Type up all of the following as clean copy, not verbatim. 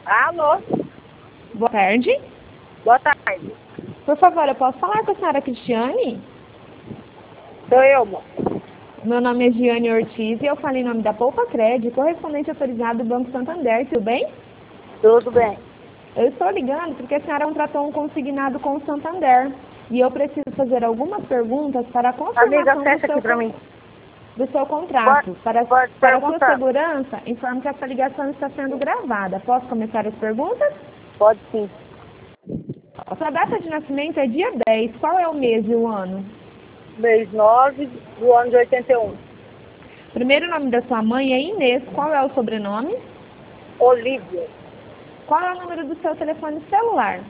Alô? Boa tarde. Boa tarde. Por favor, eu posso falar com a senhora Cristiane? Sou eu, amor. Meu nome é Giane Ortiz e eu falo em nome da Poupa Cred, correspondente autorizado do Banco Santander, tudo bem? Tudo bem. Eu estou ligando porque a senhora contratou um consignado com o Santander e eu preciso fazer algumas perguntas para a Amiga, confirmação fecha aqui pra mim. do seu contrato. Para Pode para sua perguntar. segurança, informo que essa ligação está sendo gravada. Posso começar as perguntas? Pode sim. A sua data de nascimento é dia 10. Qual é o mês e o ano? Mês 9 do ano de 81. Primeiro nome da sua mãe é Inês. Qual é o sobrenome? Olívia. Qual é o número do seu telefone celular?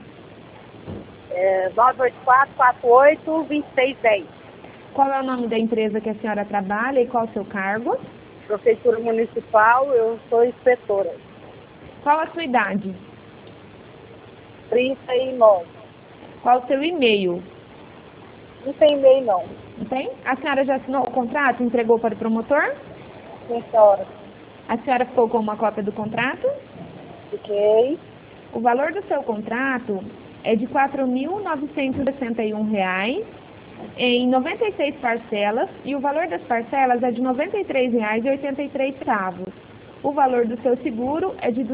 98448-2610. Qual é o nome da empresa que a senhora trabalha e qual o seu cargo? Prefeitura Municipal, eu sou inspetora. Qual a sua idade? 39. Qual o seu e-mail? Não tem e-mail, não. Não tem? A senhora já assinou o contrato e entregou para o promotor? Sim, senhora. A senhora ficou com uma cópia do contrato? Fiquei. O valor do seu contrato é de R$ 4.961 em 96 parcelas e o valor das parcelas é de R$ 93,83. O valor do seu seguro é de R$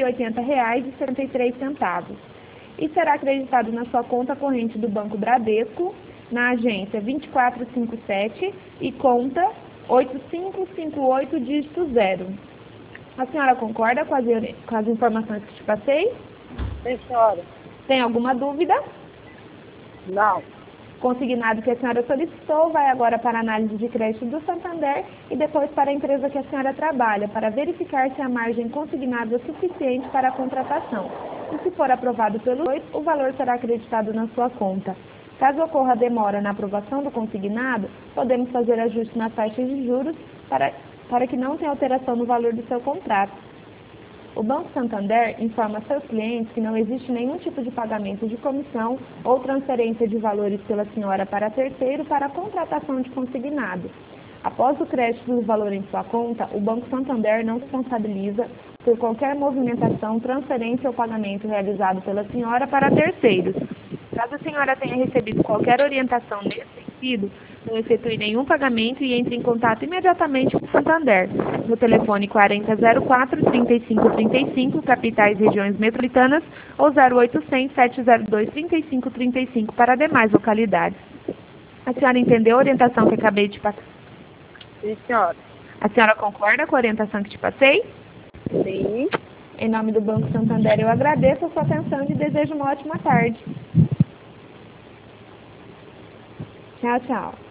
280,73 e será acreditado na sua conta corrente do Banco Bradesco, na agência 2457 e conta 8558 dígito 0. A senhora concorda com as informações que te passei? Sim, senhora. Tem alguma dúvida? Não. Consignado que a senhora solicitou vai agora para a análise de crédito do Santander e depois para a empresa que a senhora trabalha, para verificar se a margem consignada é suficiente para a contratação. E se for aprovado pelo juiz, o valor será acreditado na sua conta. Caso ocorra demora na aprovação do consignado, podemos fazer ajuste nas taxas de juros para que não tenha alteração no valor do seu contrato. O Banco Santander informa a seus clientes que não existe nenhum tipo de pagamento de comissão ou transferência de valores pela senhora para terceiro para a contratação de consignado. Após o crédito do valor em sua conta, o Banco Santander não se responsabiliza por qualquer movimentação, transferência ou pagamento realizado pela senhora para terceiros. Caso a senhora tenha recebido qualquer orientação nesse sentido, não efetue nenhum pagamento e entre em contato imediatamente com o Santander, no telefone 4004-3535, capitais e regiões metropolitanas, ou 0800-702-3535 para demais localidades. A senhora entendeu a orientação que acabei de passar? Sim, senhora. A senhora concorda com a orientação que te passei? Sim. Em nome do Banco Santander, eu agradeço a sua atenção e desejo uma ótima tarde. Tchau, tchau.